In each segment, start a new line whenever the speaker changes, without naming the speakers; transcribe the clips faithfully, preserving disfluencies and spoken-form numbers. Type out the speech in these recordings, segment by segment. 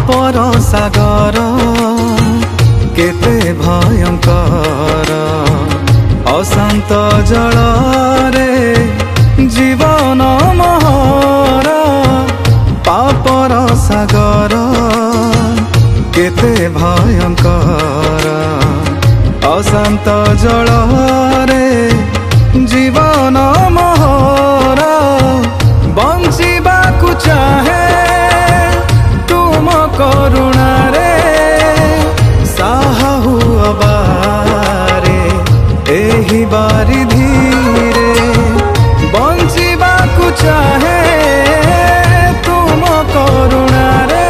पापर सागर केते भयंकर अशांत जल रे जीवन महर पापर सागर केते भयंकर अशांत जल रे जीवन महर बंचिबाकु चाहे तुम करुणा रे साहु अबारे एही बारी धीरे बंचिबाकु चाहे तुम करुणा रे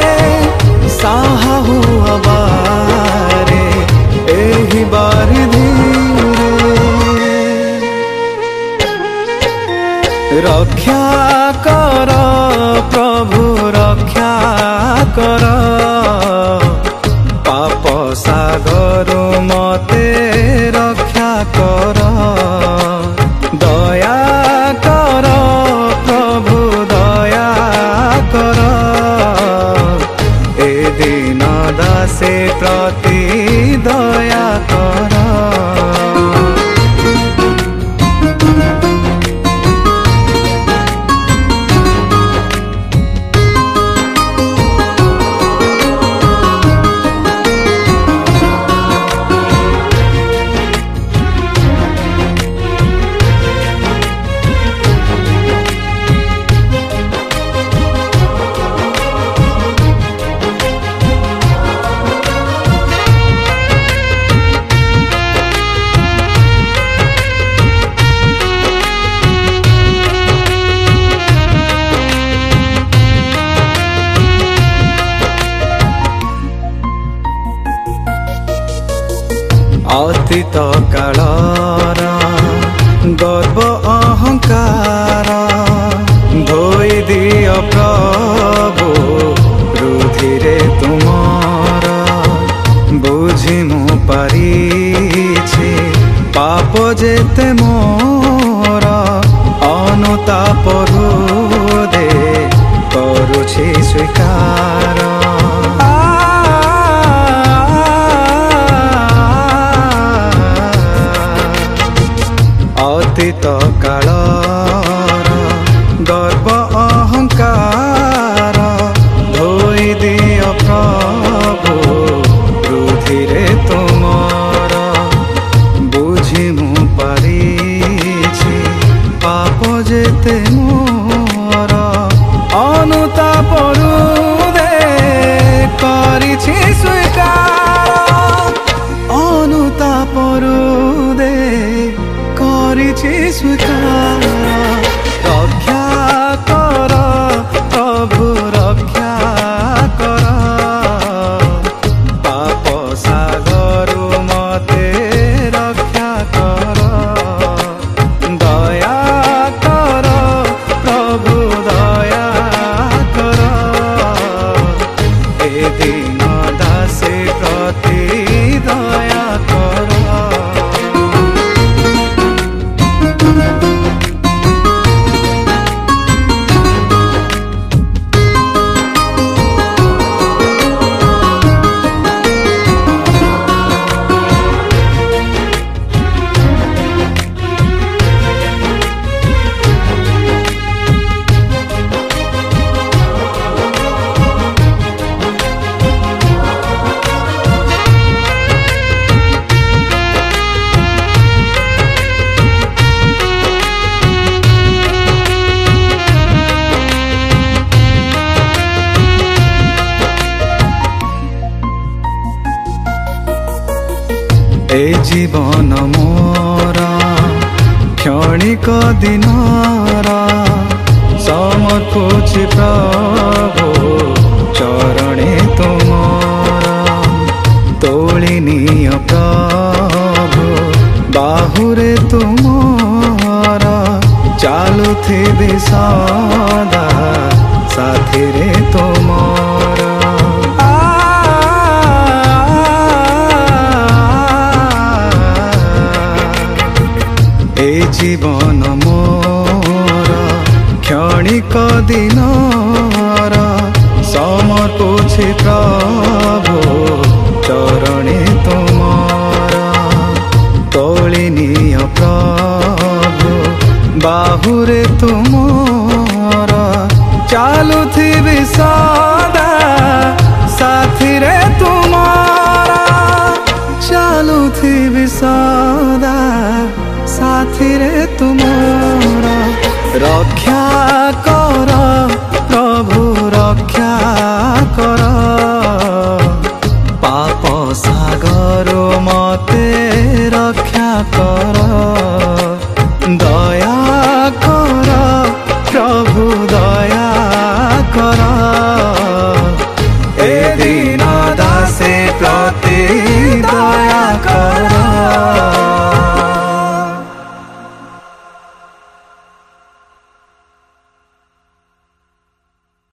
साहु अबारे एही बारी धीरे रक्षा कर प्रभु रक्षा कर पाप सागर मते रक्षा कर दया कर प्रभु दया कर ए दिन दासे प्रति दया कर अतीत कालर गर्व अहंकार धोई दिय प्रभु रुधिरे तुमर बुझी मु पारिछि पाप जेते मोर अनुताप हृदे करुछि स्वीकार अतीत कालर गर्व अहंकार धोई दिय प्रभु रुधिरे तुमर बुझी मु पारिछि पाप जेते मोर अनुताप हृदे करिछि स्वीकार अनुताप हृदे करिछि स्वीकार रक्षा कर प्रभु रक्षा कर पाप सागर मते रक्षा कर दया कर प्रभु दया कर ए दिन दासे प्रति दया कर ए जीवन मोर क्षणिक दिनर समर्पुछि प्रभु चरणे तुमर तोली निय प्रभु बाहुरे तुमर चालुथिबि सदा साथी रे तुमर जीवन मोर क्षणिक दिनर समर्पुछि ଅଛି ପ୍ରଭୁ ଚରଣେ ତୁମର। ତୋଳି ନିଅ ପ୍ରଭୁ ବାହୁରେ ତୁମର। ଚାଲୁଥିବି ସଦା ସାଥିରେ ତୁମର। ଚାଲୁଥିବି ସଦା ସାଥିରେ ତୁମର।